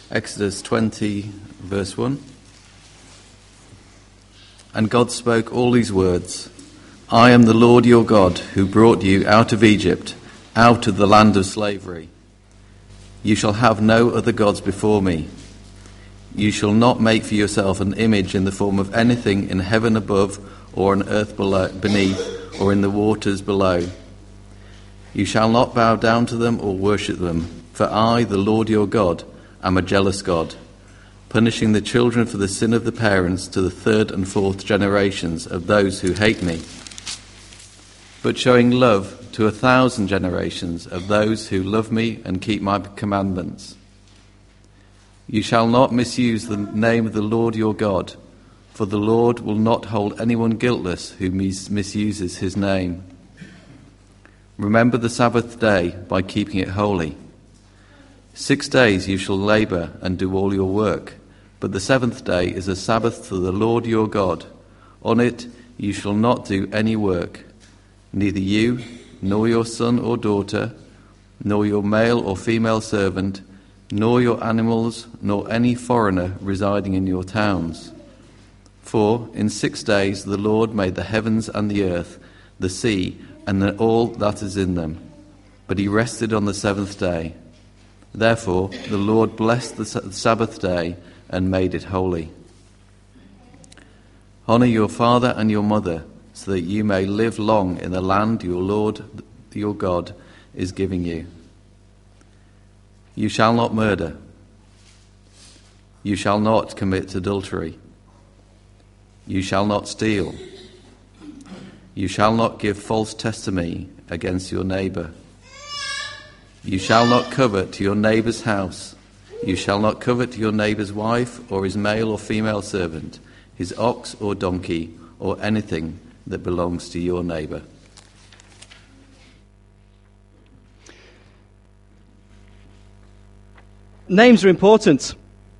Exodus 20, verse 1. And God spoke all these words, I am the Lord your God, who brought you out of Egypt, out of the land of slavery. You shall have no other gods before me. You shall not make for yourself an image in the form of anything in heaven above, or on earth beneath, or in the waters below. You shall not bow down to them or worship them, for I, the Lord your God, am a jealous God, punishing the children for the sin of the parents to the third and fourth generations of those who hate me, but showing love to 1,000 generations of those who love me and keep my commandments. You shall not misuse the name of the Lord your God, for the Lord will not hold anyone guiltless who misuses his name. Remember the Sabbath day by keeping it holy. 6 days you shall labor and do all your work, but the seventh day is a Sabbath to the Lord your God. On it you shall not do any work, neither you, nor your son or daughter, nor your male or female servant, nor your animals, nor any foreigner residing in your towns. For in 6 days the Lord made the heavens and the earth, the sea, and all that is in them. But he rested on the seventh day. Therefore, the Lord blessed the Sabbath day and made it holy. Honor your father and your mother, so that you may live long in the land your Lord, your God, is giving you. You shall not murder. You shall not commit adultery. You shall not steal. You shall not give false testimony against your neighbor. You shall not covet your neighbour's house. You shall not covet your neighbour's wife, or his male or female servant, his ox or donkey, or anything that belongs to your neighbour. Names are important.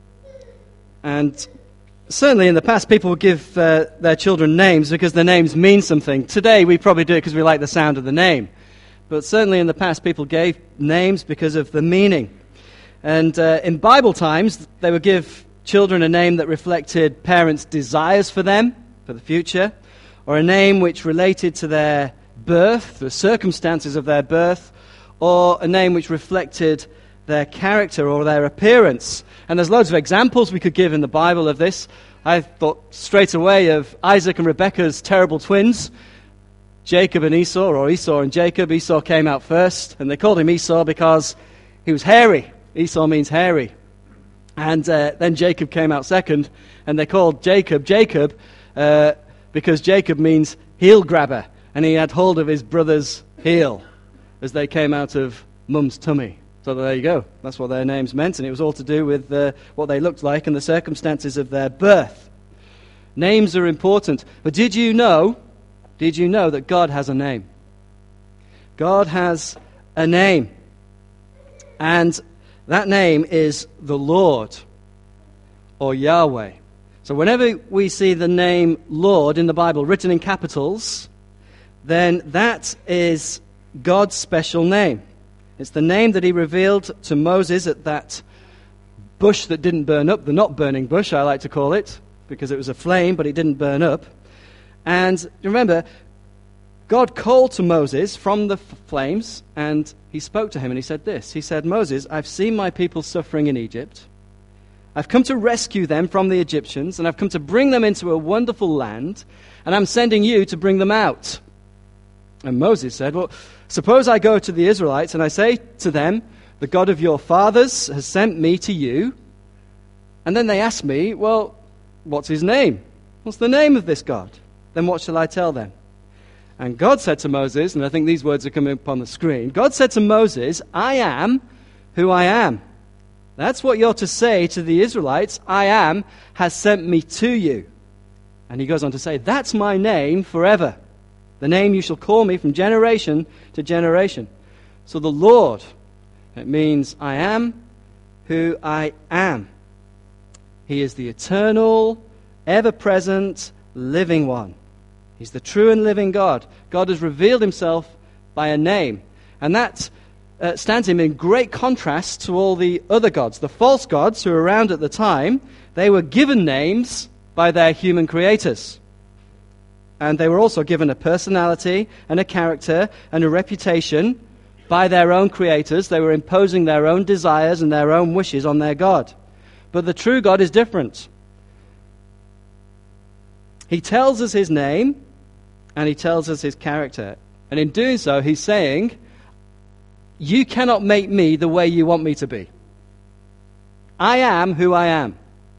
And certainly in the past, people would give their children names because the names mean something. Today, we probably do it because we like the sound of the name. But certainly in the past, people gave names because of the meaning. And in Bible times, they would give children a name that reflected parents' desires for them, for the future, or a name which related to their birth, the circumstances of their birth, or a name which reflected their character or their appearance. And there's loads of examples we could give in the Bible of this. I thought straight away of Isaac and Rebekah's terrible twins, Jacob and Esau, or Esau and Jacob. Esau came out first, and they called him Esau because he was hairy. Esau means hairy. And then Jacob came out second, and they called Jacob Jacob because Jacob means heel grabber, and he had hold of his brother's heel as they came out of mum's tummy. So there you go. That's what their names meant, and it was all to do with what they looked like and the circumstances of their birth. Names are important. But did you know that God has a name? God has a name. And that name is the Lord, or Yahweh. So whenever we see the name Lord in the Bible written in capitals, then that is God's special name. It's the name that he revealed to Moses at that bush that didn't burn up, the not burning bush, I like to call it, because it was a flame, but it didn't burn up. And remember, God called to Moses from the flames, and he spoke to him, and he said this. He said, Moses, I've seen my people suffering in Egypt. I've come to rescue them from the Egyptians, and I've come to bring them into a wonderful land, and I'm sending you to bring them out. And Moses said, well, suppose I go to the Israelites, and I say to them, the God of your fathers has sent me to you. And then they ask me, well, what's his name? What's the name of this God? Then what shall I tell them? And God said to Moses, and I think these words are coming up on the screen, God said to Moses, I am who I am. That's what you're to say to the Israelites. I am has sent me to you. And he goes on to say, that's my name forever. The name you shall call me from generation to generation. So the Lord, it means I am who I am. He is the eternal, ever-present, living one. He's the true and living God. God has revealed himself by a name. And that stands him in great contrast to all the other gods. The false gods who were around at the time, they were given names by their human creators. And they were also given a personality and a character and a reputation by their own creators. They were imposing their own desires and their own wishes on their God. But the true God is different. He tells us his name and he tells us his character. And in doing so, he's saying, you cannot make me the way you want me to be. I am who I am.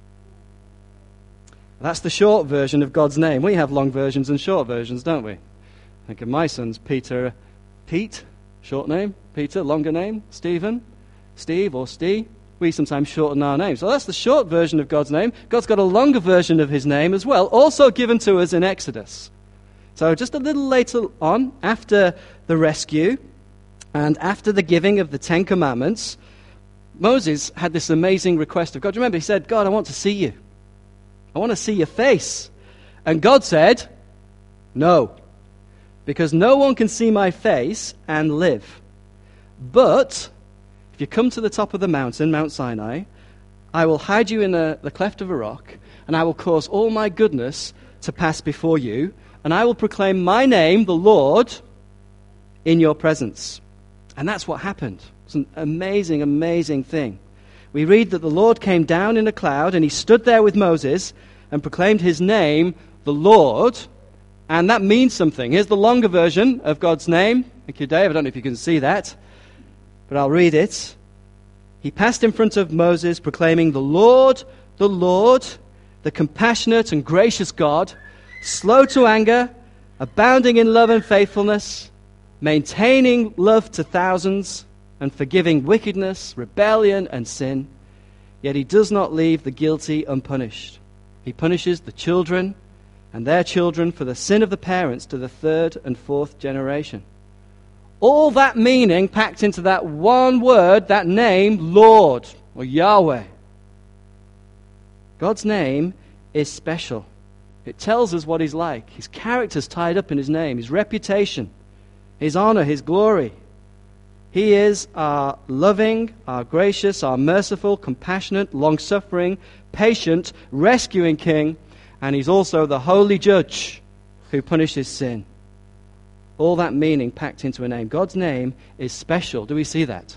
That's the short version of God's name. We have long versions and short versions, don't we? Think of my sons, Peter, Pete, short name. Peter, longer name. Stephen, Steve or Steve. We sometimes shorten our names. So that's the short version of God's name. God's got a longer version of his name as well, also given to us in Exodus. So just a little later on, after the rescue and after the giving of the Ten Commandments, Moses had this amazing request of God. Do you remember? He said, God, I want to see you. I want to see your face. And God said, no, because no one can see my face and live. But if you come to the top of the mountain, Mount Sinai, I will hide you in the cleft of a rock, and I will cause all my goodness to pass before you, and I will proclaim my name, the Lord, in your presence. And that's what happened. It's an amazing, amazing thing. We read that the Lord came down in a cloud, and he stood there with Moses and proclaimed his name, the Lord, and that means something. Here's the longer version of God's name. Thank you, Dave. I don't know if you can see that, but I'll read it. He passed in front of Moses, proclaiming, the Lord, the compassionate and gracious God, slow to anger, abounding in love and faithfulness, maintaining love to thousands, and forgiving wickedness, rebellion, and sin. Yet he does not leave the guilty unpunished. He punishes the children and their children for the sin of the parents to the third and fourth generation. All that meaning packed into that one word, that name, Lord, or Yahweh. God's name is special. It tells us what he's like. His character's tied up in his name, his reputation, his honor, his glory. He is our loving, our gracious, our merciful, compassionate, long-suffering, patient, rescuing King, and he's also the holy judge who punishes sin. All that meaning packed into a name. God's name is special. Do we see that?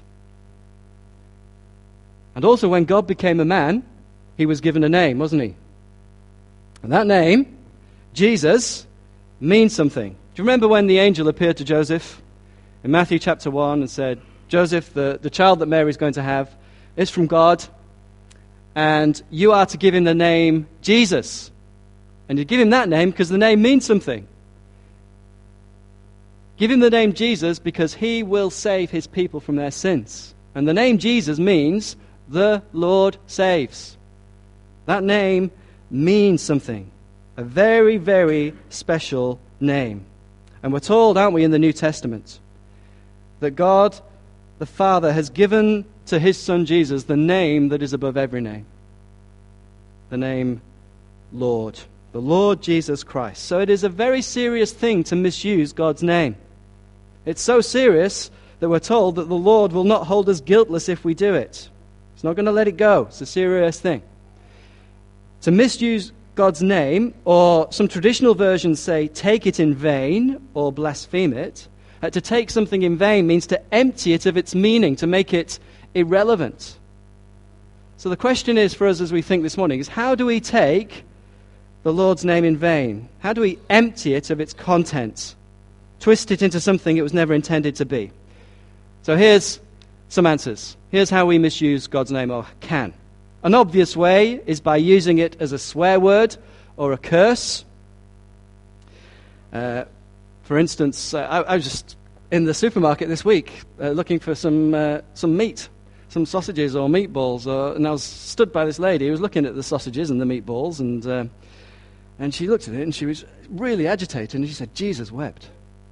And also when God became a man, he was given a name, wasn't he? And that name, Jesus, means something. Do you remember when the angel appeared to Joseph in Matthew chapter 1 and said, Joseph, the child that Mary's going to have is from God, and you are to give him the name Jesus. And you give him that name because the name means something. Give him the name Jesus because he will save his people from their sins. And the name Jesus means the Lord saves. That name means something. A very, very special name. And we're told, aren't we, in the New Testament, that God, the Father, has given to his Son Jesus the name that is above every name. The name Lord. The Lord Jesus Christ. So it is a very serious thing to misuse God's name. It's so serious that we're told that the Lord will not hold us guiltless if we do it. He's not going to let it go. It's a serious thing. To misuse God's name, or some traditional versions say take it in vain or blaspheme it. To take something in vain means to empty it of its meaning, to make it irrelevant. So the question is for us as we think this morning is, how do we take the Lord's name in vain? How do we empty it of its content? Twist it into something it was never intended to be? So here's some answers. Here's how we misuse God's name, or can. An obvious way is by using it as a swear word or a curse. For instance, I was just in the supermarket this week looking for some meat, some sausages or meatballs, and I was stood by this lady who was looking at the sausages and the meatballs, and she looked at it and she was really agitated, and she said, Jesus wept.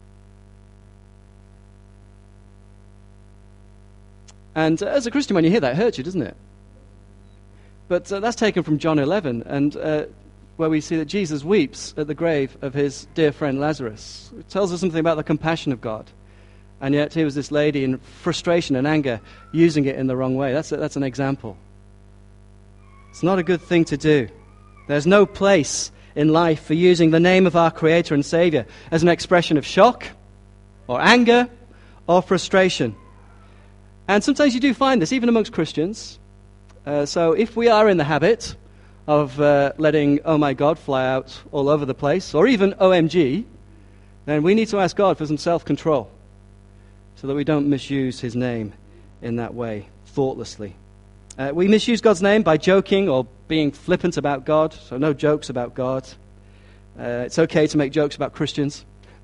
And as a Christian, when you hear that, it hurts you, doesn't it? But that's taken from John 11, and where we see that Jesus weeps at the grave of his dear friend Lazarus. It tells us something about the compassion of God. And yet here was this lady in frustration and anger using it in the wrong way. That's an example. It's not a good thing to do. There's no place in life for using the name of our Creator and Savior as an expression of shock or anger or frustration. And sometimes you do find this, even amongst Christians. So if we are in the habit of letting "Oh my God" fly out all over the place, or even "OMG," then we need to ask God for some self-control so that we don't misuse his name in that way, thoughtlessly. We misuse God's name by joking or being flippant about God, so no jokes about God. It's okay to make jokes about Christians,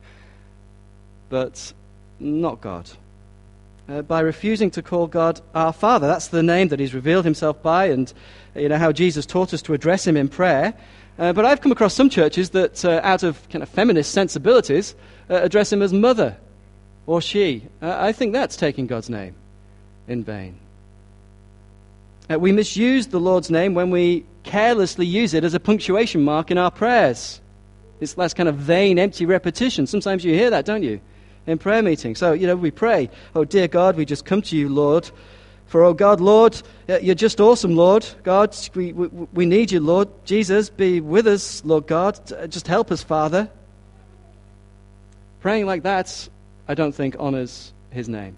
but not God. By refusing to call God our Father. That's the name that he's revealed himself by, and you know how Jesus taught us to address him in prayer. But I've come across some churches that, out of kind of feminist sensibilities, address him as mother or she. I think that's taking God's name in vain. We misuse the Lord's name when we carelessly use it as a punctuation mark in our prayers. It's less kind of vain, empty repetition. Sometimes you hear that, don't you, in prayer meetings? So, we pray, "Oh, dear God, we just come to you, Lord. For, oh God, Lord, you're just awesome, Lord. God, we need you, Lord. Jesus, be with us, Lord God. Just help us, Father." Praying like that, I don't think honors his name.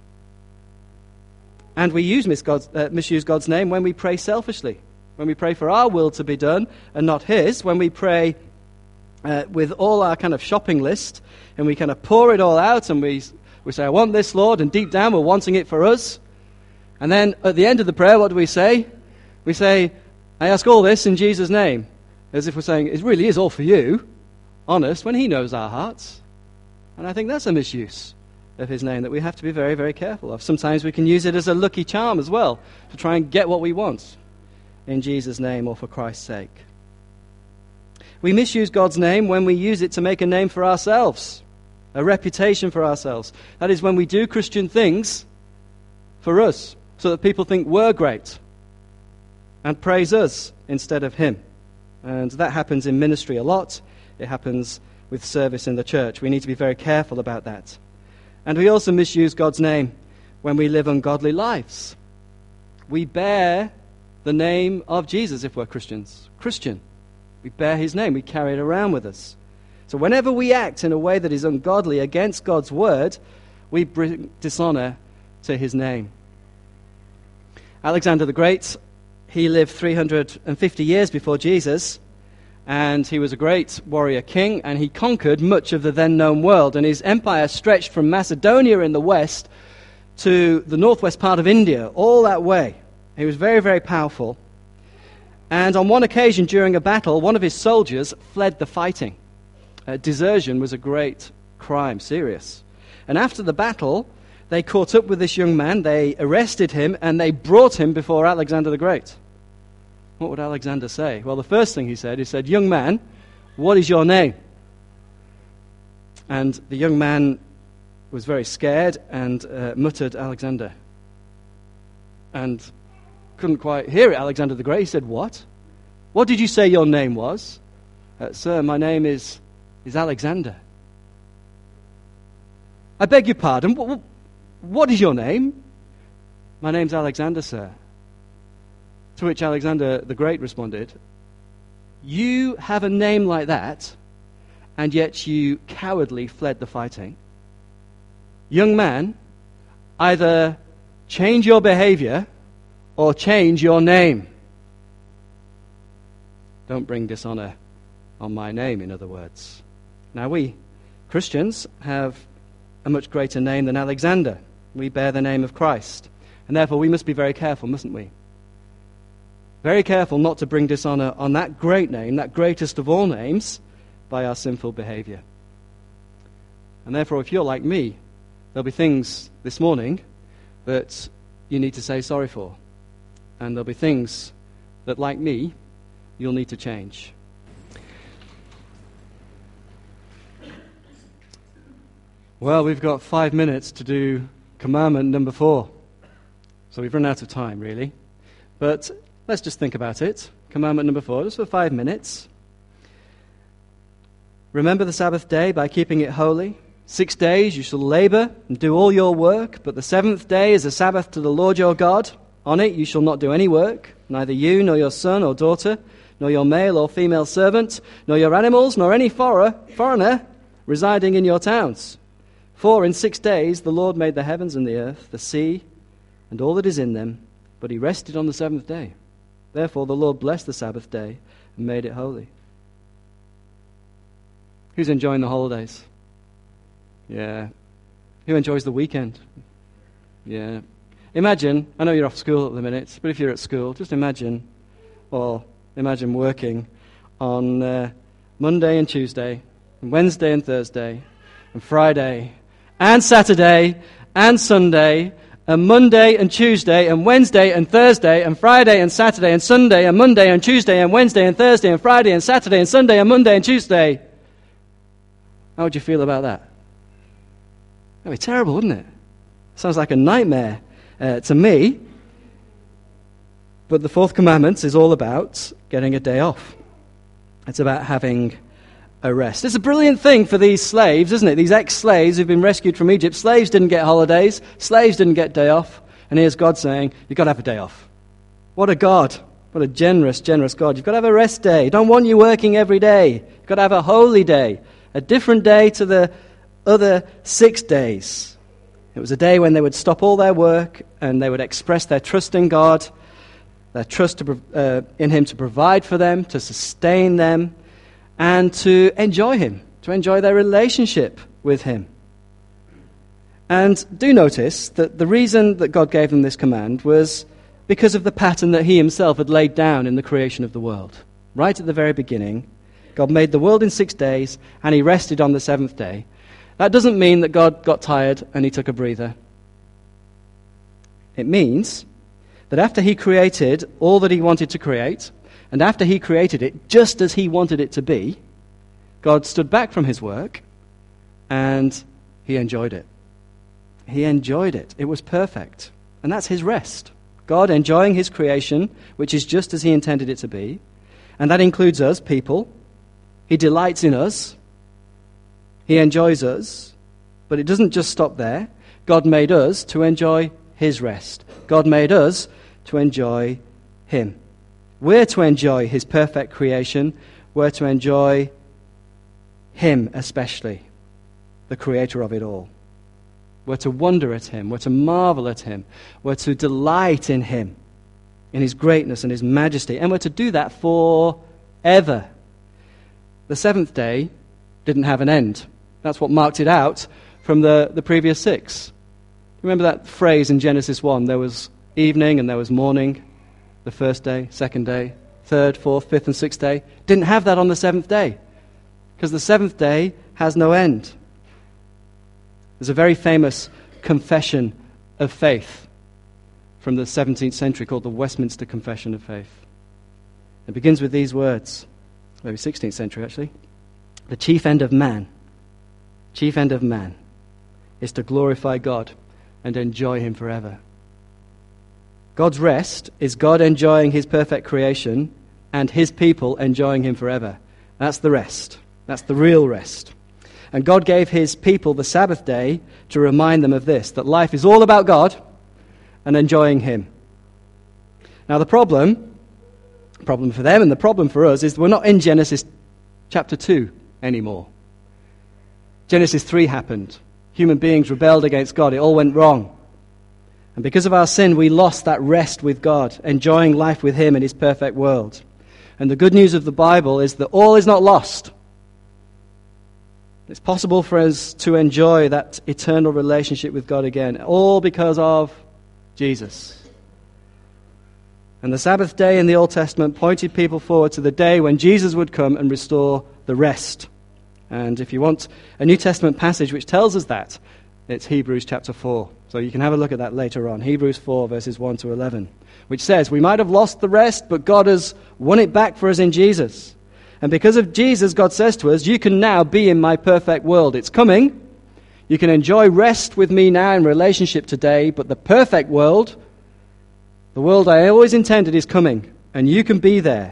And we misuse God's name when we pray selfishly, when we pray for our will to be done and not his, when we pray with all our kind of shopping list and we kind of pour it all out and we say, "I want this, Lord," and deep down we're wanting it for us. And then at the end of the prayer, what do we say? We say, "I ask all this in Jesus' name," as if we're saying, it really is all for you, honest, when he knows our hearts. And I think that's a misuse of his name that we have to be very, very careful of. Sometimes we can use it as a lucky charm as well, to try and get what we want in Jesus' name or for Christ's sake. We misuse God's name when we use it to make a name for ourselves, a reputation for ourselves. That is when we do Christian things for us, so that people think we're great and praise us instead of him. And that happens in ministry a lot. It happens with service in the church. We need to be very careful about that. And we also misuse God's name when we live ungodly lives. We bear the name of Jesus if we're Christians. Christian. We bear his name. We carry it around with us. So whenever we act in a way that is ungodly against God's word, we bring dishonor to his name. Alexander the Great, he lived 350 years before Jesus, and he was a great warrior king, and he conquered much of the then known world, and his empire stretched from Macedonia in the west to the northwest part of India, all that way. He was very, very powerful. And on one occasion during a battle, one of his soldiers fled the fighting. Desertion was a great crime, serious. And after the battle, they caught up with this young man, they arrested him, and they brought him before Alexander the Great. What would Alexander say? Well, the first thing he said, "Young man, what is your name?" And the young man was very scared and muttered, "Alexander." And couldn't quite hear it, Alexander the Great. He said, "What? What did you say your name was?" "Sir, my name is Alexander." "I beg your pardon, what is your name?" "My name's Alexander, sir." To which Alexander the Great responded, "You have a name like that, and yet you cowardly fled the fighting. Young man, either change your behavior or change your name. Don't bring dishonor on my name," in other words. Now we, Christians, have a much greater name than Alexander. We bear the name of Christ. And therefore we must be very careful, mustn't we? Very careful not to bring dishonor on that great name, that greatest of all names, by our sinful behavior. And therefore, if you're like me, there'll be things this morning that you need to say sorry for. And there'll be things that, like me, you'll need to change. Well, we've got 5 minutes to do commandment number 4. So we've run out of time, really. But let's just think about it. Commandment number 4, just for 5 minutes. Remember the Sabbath day by keeping it holy. 6 days you shall labor and do all your work, but the seventh day is a Sabbath to the Lord your God. On it you shall not do any work, neither you nor your son or daughter, nor your male or female servant, nor your animals, nor any foreigner residing in your towns. For in 6 days the Lord made the heavens and the earth, the sea, and all that is in them, but he rested on the seventh day. Therefore the Lord blessed the Sabbath day and made it holy. Who's enjoying the holidays? Yeah. Who enjoys the weekend? Yeah. Imagine, I know you're off school at the minute, but if you're at school, just imagine working on Monday and Tuesday, and Wednesday and Thursday, and Friday, and Saturday, and Sunday, and Monday and Tuesday, and Wednesday and Thursday, and Friday and Saturday, and Sunday, and Monday and Tuesday, and Wednesday and Thursday, and Friday and Saturday, and Sunday, and Monday and Tuesday. How would you feel about that? That would be terrible, wouldn't it? Sounds like a nightmare to me. But the fourth commandment is all about getting a day off. It's about having a rest. It's a brilliant thing for these slaves, isn't it? These ex-slaves who've been rescued from Egypt. Slaves didn't get holidays. Slaves didn't get day off. And here's God saying, you've got to have a day off. What a God. What a generous, generous God. You've got to have a rest day. I don't want you working every day. You've got to have a holy day. A different day to the other 6 days. It was a day when they would stop all their work and they would express their trust in God, their trust in Him to provide for them, to sustain them, and to enjoy Him, to enjoy their relationship with Him. And do notice that the reason that God gave them this command was because of the pattern that He Himself had laid down in the creation of the world. Right at the very beginning, God made the world in 6 days, and He rested on the seventh day. That doesn't mean that God got tired and He took a breather. It means that after He created all that He wanted to create, and after He created it just as He wanted it to be, God stood back from His work and He enjoyed it. He enjoyed it. It was perfect. And that's His rest. God enjoying His creation, which is just as He intended it to be. And that includes us, people. He delights in us. He enjoys us. But it doesn't just stop there. God made us to enjoy His rest. God made us to enjoy Him. We're to enjoy His perfect creation. We're to enjoy Him especially, the creator of it all. We're to wonder at Him. We're to marvel at Him. We're to delight in Him, in His greatness and His majesty. And we're to do that forever. The seventh day didn't have an end. That's what marked it out from the previous 6. Remember that phrase in Genesis 1? There was evening and there was morning, the first day, second day, third, fourth, fifth, and sixth day. Didn't have that on the seventh day, because the seventh day has no end. There's a very famous confession of faith from the 17th century called the Westminster Confession of Faith. It begins with these words, maybe 16th century actually. The chief end of man is to glorify God and enjoy Him forever. God's rest is God enjoying His perfect creation and His people enjoying Him forever. That's the rest. That's the real rest. And God gave His people the Sabbath day to remind them of this, that life is all about God and enjoying Him. Now the problem for them and the problem for us is we're not in Genesis chapter 2 anymore. Genesis 3 happened. Human beings rebelled against God. It all went wrong. And because of our sin, we lost that rest with God, enjoying life with Him in His perfect world. And the good news of the Bible is that all is not lost. It's possible for us to enjoy that eternal relationship with God again, all because of Jesus. And the Sabbath day in the Old Testament pointed people forward to the day when Jesus would come and restore the rest. And if you want a New Testament passage which tells us that, it's Hebrews chapter 4. So you can have a look at that later on. Hebrews 4 verses 1 to 11, which says, we might have lost the rest, but God has won it back for us in Jesus. And because of Jesus, God says to us, you can now be in my perfect world. It's coming. You can enjoy rest with me now in relationship today, but the perfect world, the world I always intended, is coming. And you can be there.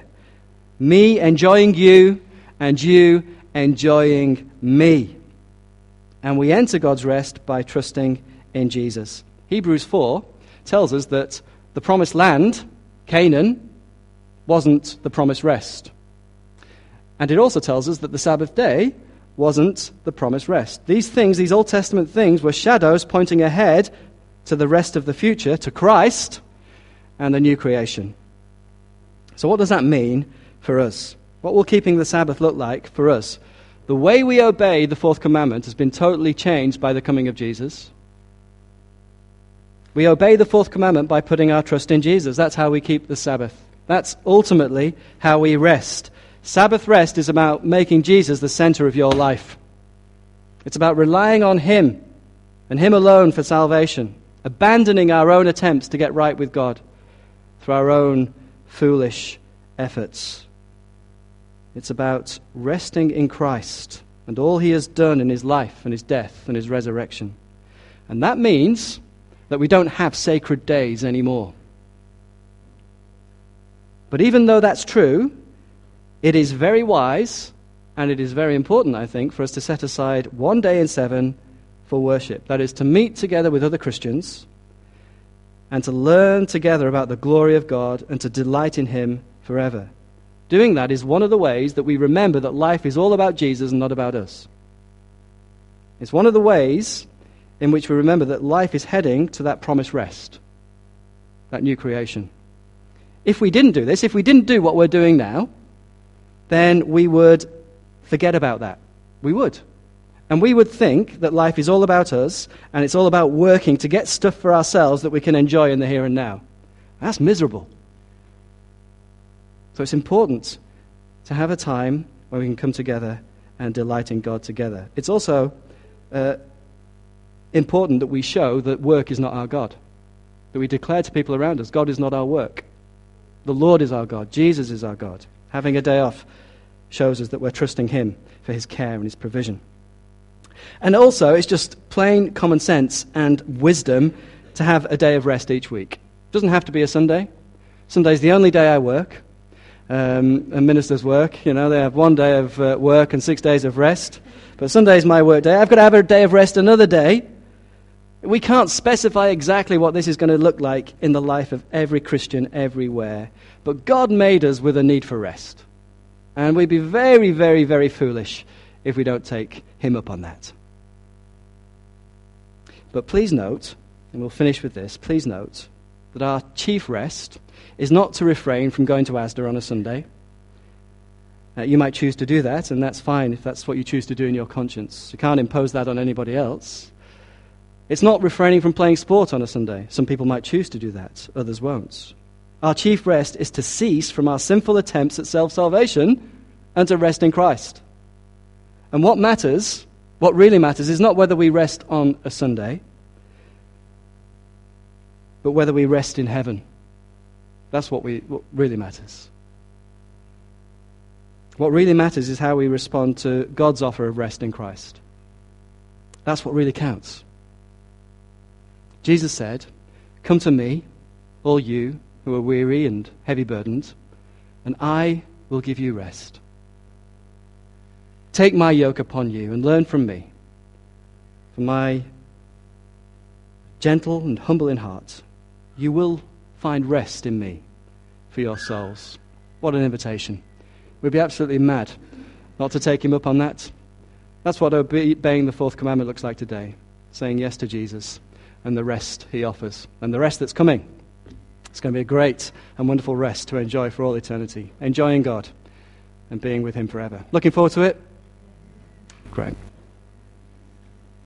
Me enjoying you and you enjoying me. And we enter God's rest by trusting in Jesus. Hebrews 4 tells us that the promised land, Canaan, wasn't the promised rest. And it also tells us that the Sabbath day wasn't the promised rest. These things, these Old Testament things, were shadows pointing ahead to the rest of the future, to Christ and the new creation. So what does that mean for us? What will keeping the Sabbath look like for us? The way we obey the fourth commandment has been totally changed by the coming of Jesus. We obey the fourth commandment by putting our trust in Jesus. That's how we keep the Sabbath. That's ultimately how we rest. Sabbath rest is about making Jesus the center of your life. It's about relying on Him and Him alone for salvation, abandoning our own attempts to get right with God through our own foolish efforts. It's about resting in Christ and all He has done in His life and His death and His resurrection. And that means that we don't have sacred days anymore. But even though that's true, it is very wise and it is very important, I think, for us to set aside one day in 7 for worship. That is, to meet together with other Christians and to learn together about the glory of God and to delight in Him forever. Doing that is one of the ways that we remember that life is all about Jesus and not about us. It's one of the ways in which we remember that life is heading to that promised rest, that new creation. If we didn't do this, if we didn't do what we're doing now, then we would forget about that. We would. And we would think that life is all about us and it's all about working to get stuff for ourselves that we can enjoy in the here and now. That's miserable. So it's important to have a time where we can come together and delight in God together. It's also important that we show that work is not our God. That we declare to people around us, God is not our work. The Lord is our God. Jesus is our God. Having a day off shows us that we're trusting Him for His care and His provision. And also, it's just plain common sense and wisdom to have a day of rest each week. It doesn't have to be a Sunday. Sunday's the only day I work. And ministers work, they have one day of work and 6 days of rest. But Sunday's my work day. I've got to have a day of rest another day. We can't specify exactly what this is going to look like in the life of every Christian everywhere. But God made us with a need for rest. And we'd be very, very, very foolish if we don't take Him up on that. But please note, and we'll finish with this, please note that our chief rest is not to refrain from going to Asda on a Sunday. You might choose to do that, and that's fine if that's what you choose to do in your conscience. You can't impose that on anybody else. It's not refraining from playing sport on a Sunday. Some people might choose to do that, others won't. Our chief rest is to cease from our sinful attempts at self-salvation and to rest in Christ. And what really matters, is not whether we rest on a Sunday, but whether we rest in heaven. That's what really matters. What really matters is how we respond to God's offer of rest in Christ. That's what really counts. Jesus said, "Come to me, all you who are weary and heavy burdened, and I will give you rest. Take my yoke upon you and learn from me, for my gentle and humble in heart. You will find rest in me for your souls." What an invitation. We'd be absolutely mad not to take Him up on that. That's what obeying the fourth commandment looks like today. Saying yes to Jesus and the rest He offers. And the rest that's coming. It's going to be a great and wonderful rest to enjoy for all eternity. Enjoying God and being with Him forever. Looking forward to it? Great.